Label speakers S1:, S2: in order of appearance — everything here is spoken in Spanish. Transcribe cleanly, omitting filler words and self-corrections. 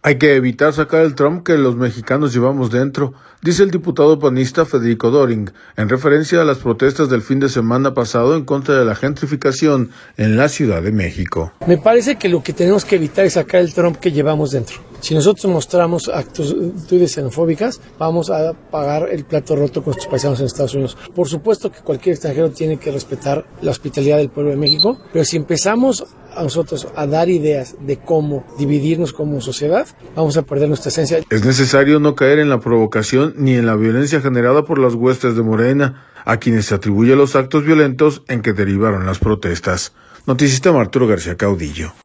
S1: Hay que evitar sacar el Trump que los mexicanos llevamos dentro, dice el diputado panista Federico Doring, en referencia a las protestas del fin de semana pasado en contra de la gentrificación en la Ciudad de México.
S2: Me parece que lo que tenemos que evitar es sacar el Trump que llevamos dentro. Si nosotros mostramos actitudes xenofóbicas, vamos a pagar el plato roto con nuestros paisanos en Estados Unidos. Por supuesto que cualquier extranjero tiene que respetar la hospitalidad del pueblo de México, pero si empezamos a nosotros a dar ideas de cómo dividirnos como sociedad, vamos a perder nuestra esencia.
S1: Es necesario no caer en la provocación ni en la violencia generada por las huestes de Morena, a quienes se atribuye los actos violentos en que derivaron las protestas. Noticista Arturo García Caudillo.